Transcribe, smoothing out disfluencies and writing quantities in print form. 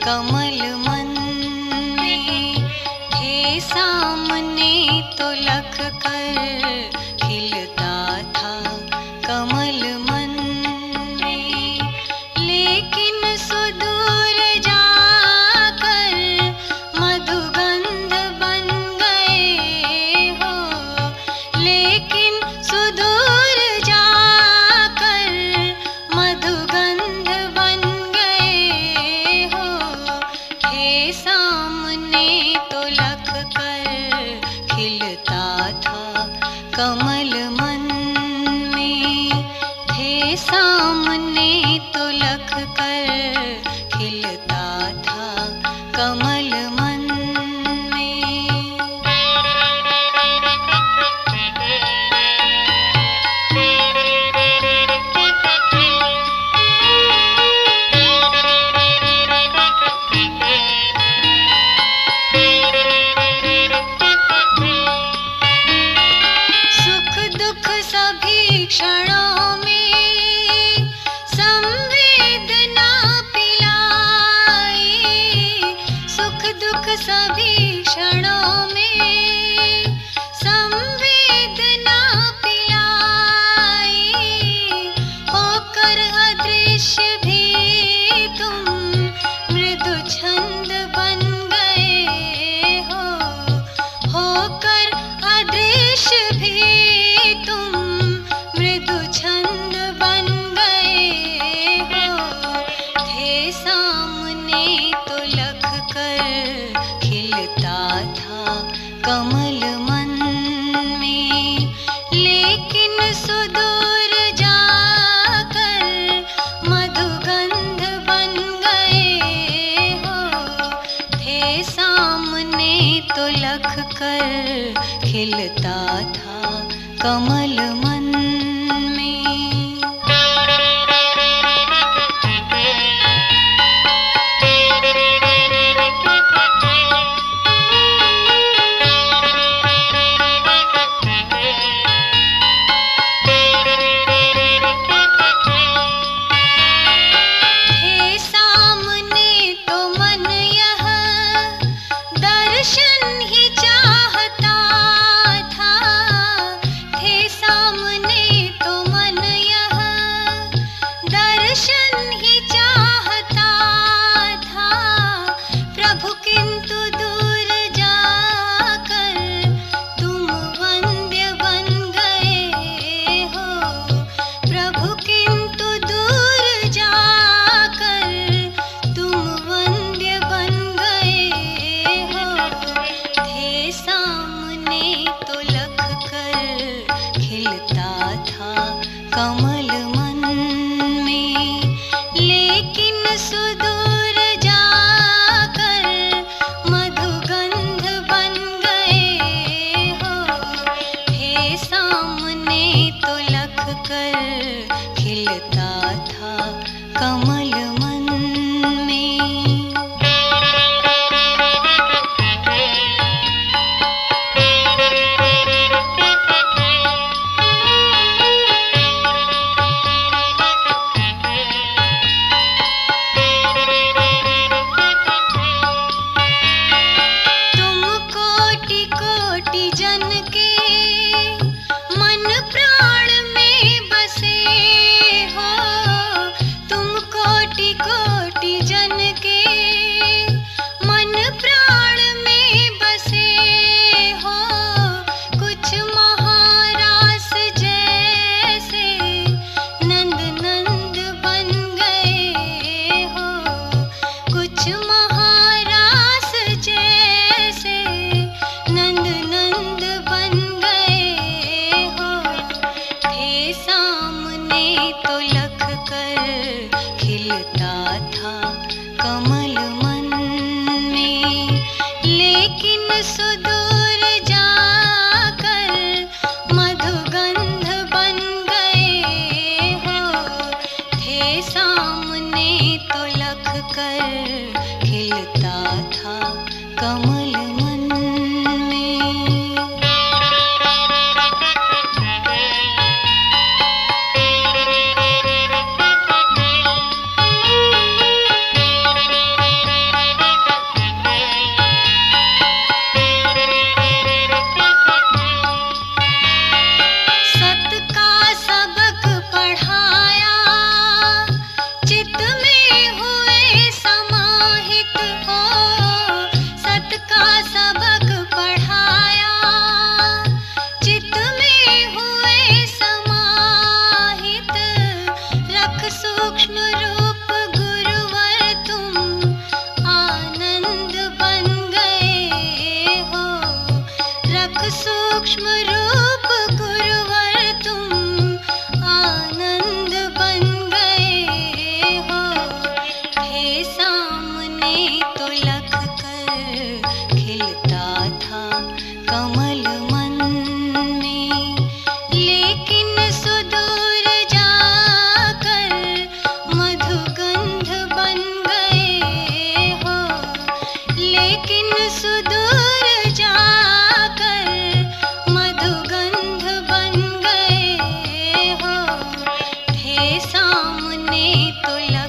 कमल मन में थे सामने तो लख कर खिलता था कमल मन में, लेकिन सुदूर जाकर मधुगंध बन गए हो, लेकिन सुदूर जाकर मधुगंध बन गए हो। थे सामने तो लख कर खिलता था कमल मन में, थे सामने तो लख कर खिलता था कमल मन में। सुख दुख सभी क्षणों में संवेदना पिलाई, सुख दुख सभी क्षणों में संवेदना पिलाई, होकर अदृश्य भी तुम मृदु छंद बन गए हो, होकर अदृश्य भी तुम मृदु छंद बन गए हो। थे सामने तो लख कर खिलता था कमल मन में, लेकिन सुदूर जाकर मधुगंध बन गए हो। थे सामने तो लख कर खिलता था कमल मन में। थे सामने तो मन यह दर्शन ही चाहता था, थे सामने तो मन यह दर्शन ही चाहता था। प्रभु किंतु दूर जाकर तुम वंद्य बन गए हो, प्रभु किंतु दूर जाकर तुम वंद्य बन गए हो। थे सामने तो लख कर खिलता था कमल मन में, लेकिन सुदूर जाकर मधुगंध बन गए हो। थे सामने तो लख कर खिलता था कमल मन में। तुम कोटि कोटि जन के मन प्राण में बसे हो, तुम कोटि कोटि जन के मन प्राण में बसे हो। कुछ महारास जैसे नंद नंद बन गए हो, कुछ महारास जैसे नंद नंद बन गए हो। थे सामने तो लख कर खिलता था कमल मन में, लेकिन सुदूर जाकर मधुगंध बन गए हो। थे सामने तो लख कर खिलता था कमल मन में। तो